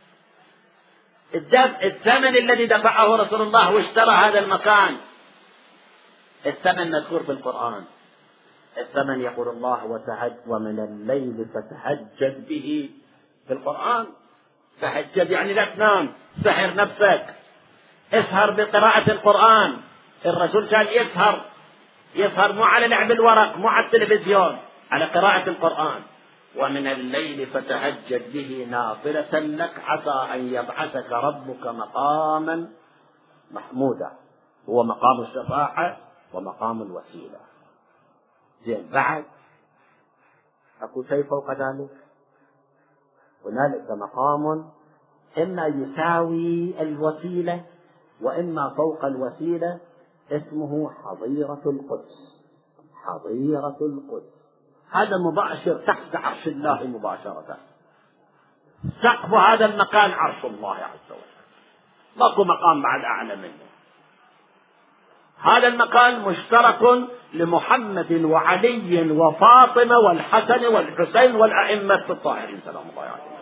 الثمن الذي دفعه رسول الله واشترى هذا المكان، الثمن مذكور في القرآن. الثمن يقول الله وتهج ومن الليل فتهجد به، في القرآن. تهجد يعني لا تنام، سحر نفسك، اسهر بقراءة القرآن. الرسول كان يسهر، يسهر مو على لعب الورق، مو على التلفزيون، على قراءة القرآن. ومن الليل فتهجد به نافلة لك عسى أن يبعثك ربك مقاما محمودا، هو مقام الشفاعة ومقام الوسيلة. زين، بعد أكو شيء فوق ذلك؟ هنالك مقام إما يساوي الوسيلة وإما فوق الوسيلة، اسمه حظيرة القدس. حظيرة القدس هذا مباشر تحت عرش الله مباشرة. سقف هذا المكان عرش الله عز وجل، ماكو مقام بعد أعلى منه. هذا المكان مشترك لمحمد وعلي وفاطمة والحسن والحسين والأئمة الطاهرين سلام الله عليهم.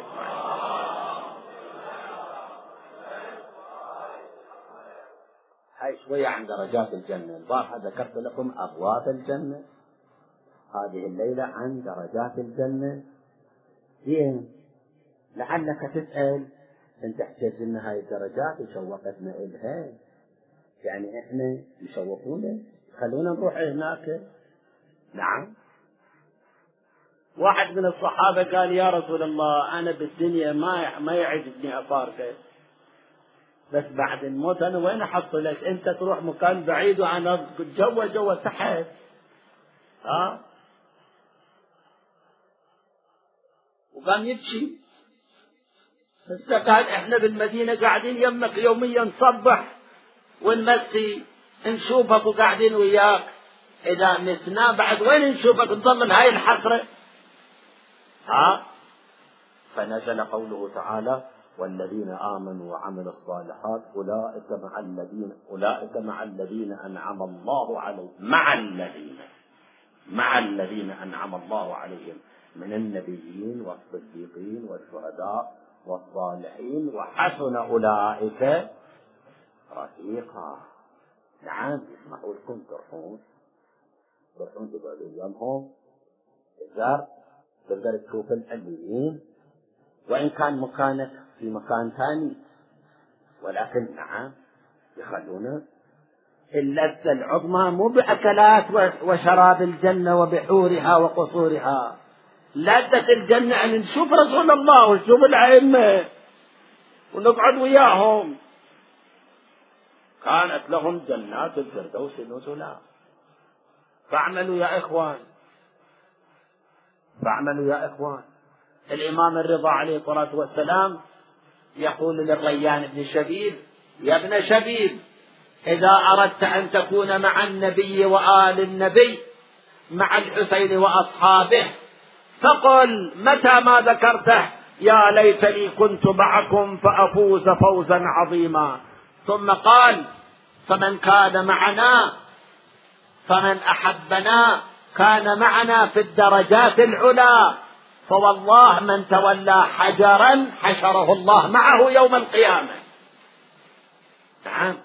هاي شوية عن درجات الجنة. البارحة ذكرت لكم أبواب الجنة، هذه الليلة عن درجات الجنة. زين، لعلك تسأل انت احتاج لنا هاي الدرجات وشوقتنا إلها، يعني احنا يشوقونا خلونا نروح هناك؟ نعم. واحد من الصحابة قال يا رسول الله أنا بالدنيا ما ما يعجبني أفارقك، بس بعد الموت أنا وين أحصلك؟ أنت تروح مكان بعيد وأنا جوا جوا تحت. ها؟ وقام يبكي. هسه قال إحنا بالمدينة قاعدين يمك يوميا نصبح ونمسي نشوفك وقاعدين وياك، إذا متنا بعد وين نشوفك؟ نظل هاي الحسرة. ها؟ فنزل قوله تعالى والذين آمنوا وعملوا الصالحات أولئك مع الذين أولئك مع الذين أنعم الله عليهم مع الذين مع الذين أنعم الله عليهم من النبيين والصديقين والشهداء والصالحين وحسن أولئك رفيقا. نعم. يسمحوا لكم تروحون تروحون تقعدوا يمهم تقدر تقدر تشوف العليين وإن كان مكانك في مكان ثاني، ولكن نعم يخلونا اللذة العظمى مو بأكلات وشراب الجنة وبحورها وقصورها. لذة الجنة أن نشوف رسول الله ونشوف الأئمة ونقعد وياهم. كانت لهم جنات الفردوس نزلا. فاعملوا يا إخوان فاعملوا يا إخوان. الإمام الرضا عليه الصلاة والسلام يقول للريان بن شبيب يا ابن شبيب إذا أردت أن تكون مع النبي وآل النبي مع الحسين وأصحابه فقل متى ما ذكرته يا ليتني كنت معكم فأفوز فوزا عظيما. ثم قال فمن كان معنا فمن أحبنا كان معنا في الدرجات العلى، فوالله من تولى حجرا حشره الله معه يوم القيامة. نعم.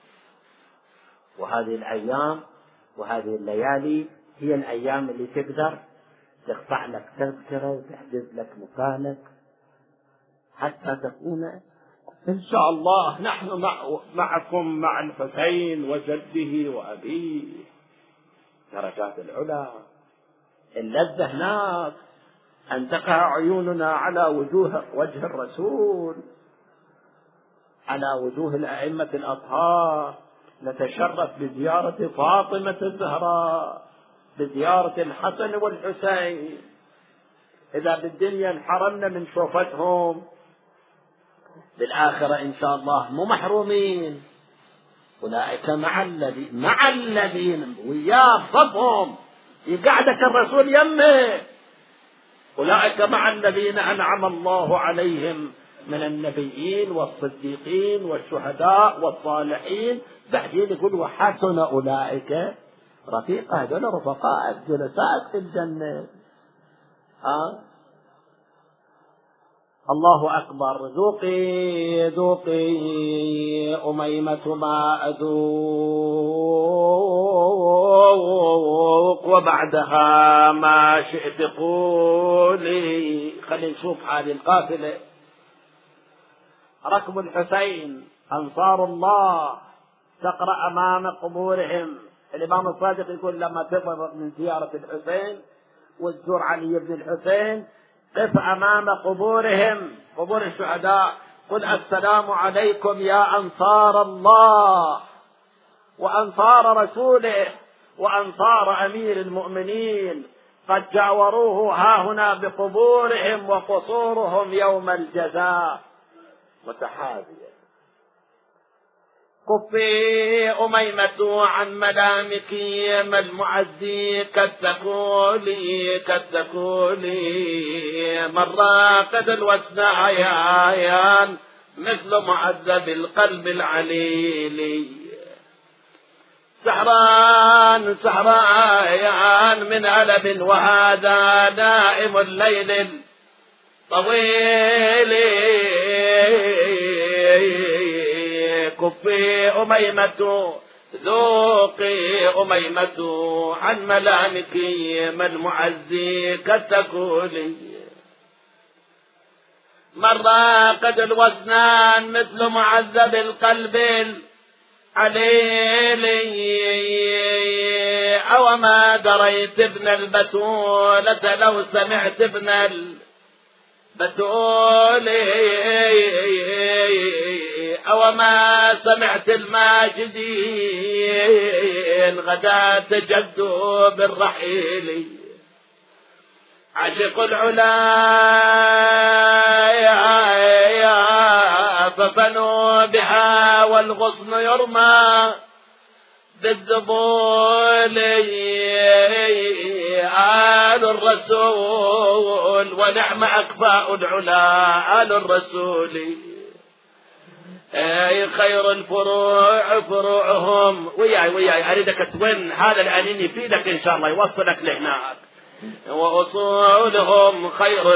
وهذه الأيام وهذه الليالي هي الأيام اللي تقدر تقطع لك تذكرة وتحجز لك مكانك حتى تكون إن شاء الله نحن مع معكم مع الحسين وجده وأبيه درجات العلا. اللذة هناك أن تقع عيوننا على وجوه وجه الرسول، على وجوه الأئمة الأطهار، نتشرف بزيارة فاطمة الزهراء، بزيارة الحسن والحسين. إذا بالدنيا انحرمنا من شوفتهم بالآخرة إن شاء الله مو محرومين. أولئك مع الذين مع الذين وياه صفهم يقعدك الرسول يمه. أولئك مع الذين أنعم الله عليهم من النبيين والصديقين والشهداء والصالحين. بعدين يقول وحسن أولئك رفيقا. هذول رفقاء جلساء في الجنة. آه؟ الله أكبر. ذوقي ذوقي أميمة ما أذوق وبعدها ما شئت قولي. خلينا نشوف هذه القافلة. ركب الحسين أنصار الله تقرأ أمام قبورهم. الإمام الصادق يقول لما تفرغ من زيارة الحسين وتزور علي بن الحسين قف أمام قبورهم قبور الشهداء قل السلام عليكم يا أنصار الله وأنصار رسوله وأنصار أمير المؤمنين قد جاوروه هاهنا بقبورهم وقصورهم يوم الجزاء متحاذية. كفي أميمة عن ملامك ما المعزي قد تقولي قد تقولي مرة قد الوسن عيان مثل معذب القلب العليل. سحران سحران من ألم وهذا نائم الليل طويل. كفي أميمة ذوقي أميمة عن ملامك ما المعزي قد تقولي مرة قد الوزنان مثل معذب القلب عليلي. أو ما دريت ابن البتولة لو سمعت ابن البتول أو ما سمعت الماجدين غدا تجدوا بالرحيل عشق العلا ففنوا بها والغصن يرمى بالذبول آل الرسول ونعم أكفاء العلا آل الرسول اي خير الفروع فروعهم. وياي وياي اريدك توين هذا الانين يفيدك ان شاء الله يوصلك لهناك. واصولهم خير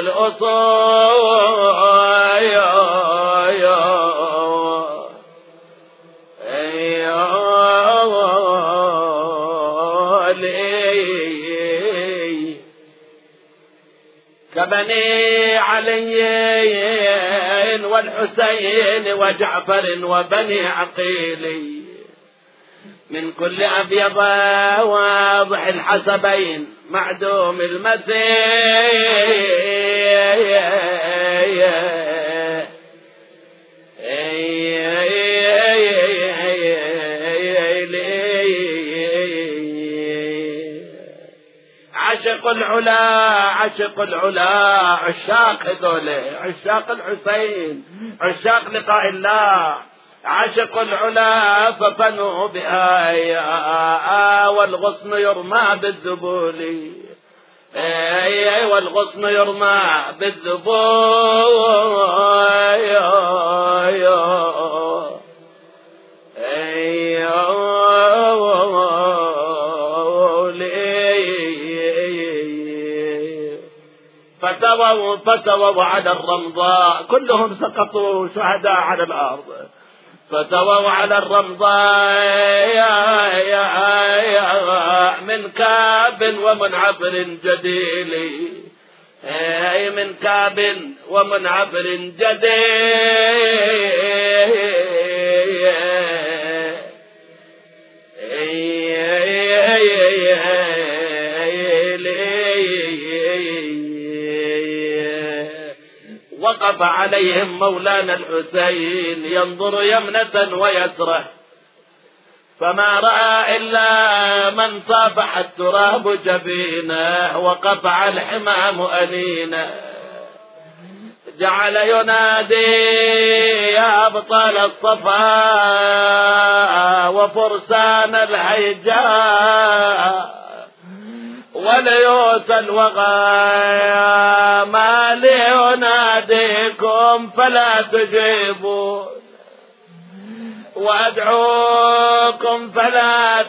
الاصول كبني علي والحسين وجعفر وبني عقيل من كل أبيض واضح الحسبين معدوم المسيح عشق العلا عشق العلا عشاق هذول عشاق الحسين عشاق لقاء الله عشق العلا ففنوا بآية والغصن يرمى بالذبول اي والغصن يرمى بالذبول فتووا فتووا على الرمضاء كلهم سقطوا شهداء على الأرض فتووا على الرمضاء من كاب ومنعبر جديل أي من كاب ومنعبر جديل وقف عليهم مولانا الحسين ينظر يمنة ويسرة فما رأى إلا من صافح التراب جبينه وقطع الحمام أنينه جعل ينادي يا أبطال الصفا وفرسان الهيجاء وليوت الوغى ما ليناديكم فلا تجيبون وأدعوكم فلا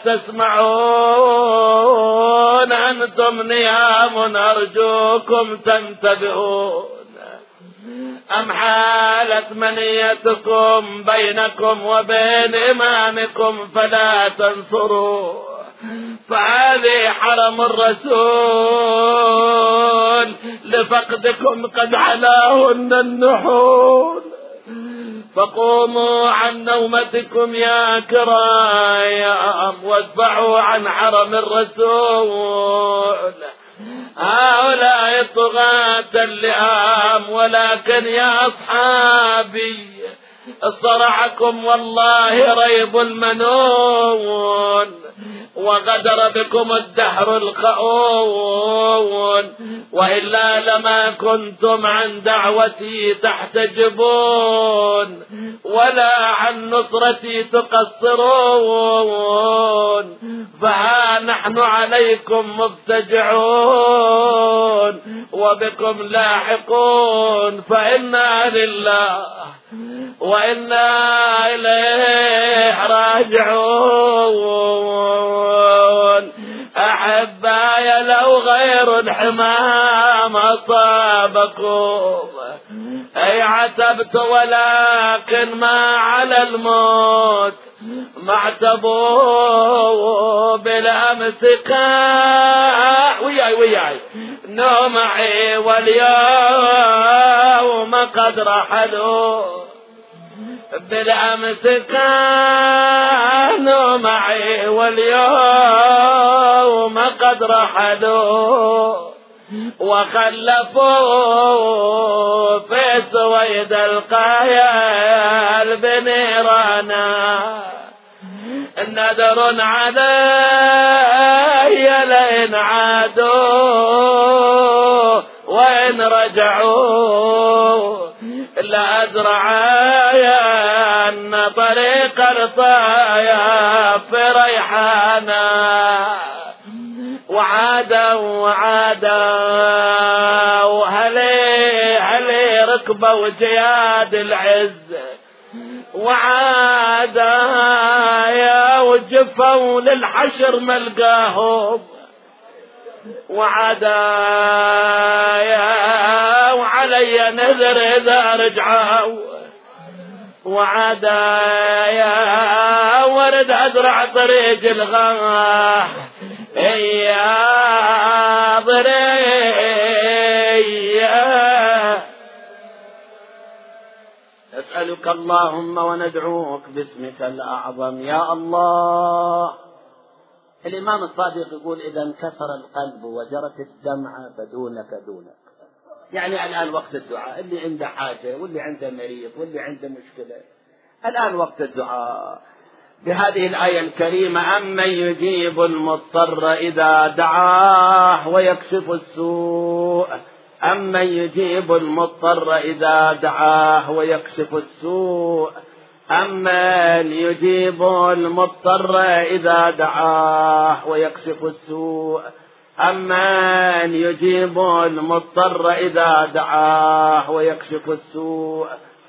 تسمعون أنتم نيام أرجوكم تنتبهون أم حالت منيتكم بينكم وبين إمامكم فلا تنصروا فهذه حرم الرسول لفقدكم قد علاهن النحول فقوموا عن نومتكم يا كرام واسبعوا عن حرم الرسول هؤلاء الطغاة اللئام ولكن يا أصحابي صرعكم والله ريب المنون وغدر بكم الدهر الخؤون وإلا لما كنتم عن دعوتي تحتجبون ولا عن نصرتي تقصرون فها نحن عليكم مفتجعون وبكم لاحقون فإنا لله وإنا إليه راجعون أحباي لو غير الحمام أصابكم أي عتبت ولكن ما على الموت ما اعتبوا بالأمس كان وياي وياي نومعي واليوم قد رحلوا بالأمس كانوا معي واليوم قد رحلوا وخلفوا في سويد القايل بنيرانا نذر علي لئن عادوا وإن رجعوا لأزرعن طريق الطايا في ريحانا وعادا وعادا وهلي هلي ركبوا جياد العز وعادا يا وجفوا للحشر ملقاهم وعادا يا وعلي نذر إذا رجعوا وعادا يا ورد أزرع طريق الغاح يا ضريا نسألك اللهم وندعوك باسمك الأعظم يا الله. الإمام الصادق يقول إذا انكسر القلب وجرت الدمعة فدونك دونك، يعني الآن وقت الدعاء، اللي عنده حاجة واللي عنده مريض واللي عنده مشكلة، الآن وقت الدعاء بهذه الآية الكريمة: أمن يجيب المضطر إذا دعاه ويكشف السوء، أمن يجيب المضطر إذا دعاه ويكشف السوء، أمن يجيب المضطر إذا دعاه ويكشف السوء، أمن يجيب المضطر إذا دعاه ويكشف السوء،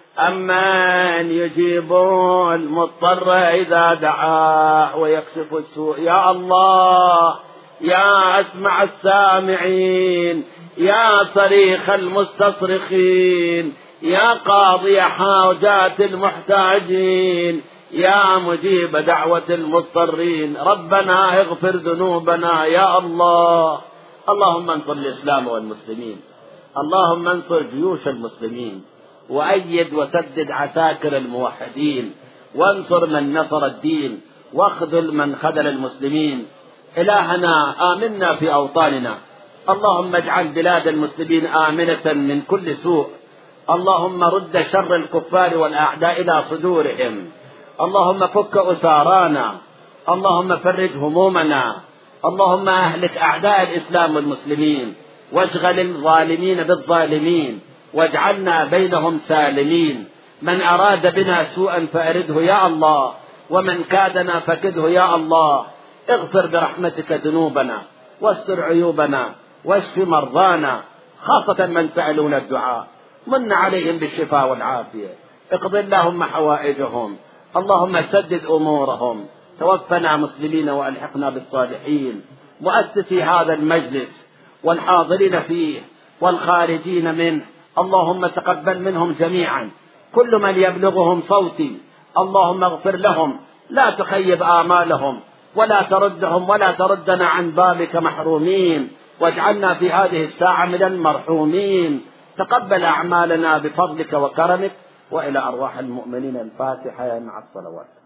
أمن يجيب المضطر إذا دعاه ويكشف السوء. يا الله يا أسمع السامعين، يا صريخ المستصرخين، يا قاضي حاجات المحتاجين، يا مجيب دعوة المضطرين، ربنا اغفر ذنوبنا يا الله. اللهم انصر الإسلام والمسلمين، اللهم انصر جيوش المسلمين، وأيد وسدد عساكر الموحدين، وانصر من نصر الدين، واخذل من خذل المسلمين. إلهنا آمنا في أوطاننا، اللهم اجعل بلاد المسلمين آمنة من كل سوء، اللهم رد شر الكفار والأعداء إلى صدورهم، اللهم فك أسارانا، اللهم فرج همومنا، اللهم أهلك أعداء الإسلام والمسلمين، واشغل الظالمين بالظالمين، واجعلنا بينهم سالمين. من أراد بنا سوءا فأرده يا الله، ومن كادنا فكده يا الله. اغفر برحمتك ذنوبنا، واستر عيوبنا، واشف مرضانا، خاصة من سألون الدعاء، من عليهم بالشفاء والعافية، اقض اللهم حوائجهم، اللهم سدد أمورهم، توفنا مسلمين وألحقنا بالصالحين. مؤسسي هذا المجلس والحاضرين فيه والخارجين منه، اللهم تقبل منهم جميعا، كل من يبلغهم صوتي اللهم اغفر لهم، لا تخيب آمالهم، ولا تردهم ولا تردنا عن بابك محرومين، واجعلنا في هذه الساعة من المرحومين. تقبل أعمالنا بفضلك وكرمك، وإلى أرواح المؤمنين الفاتحة مع الصلوات.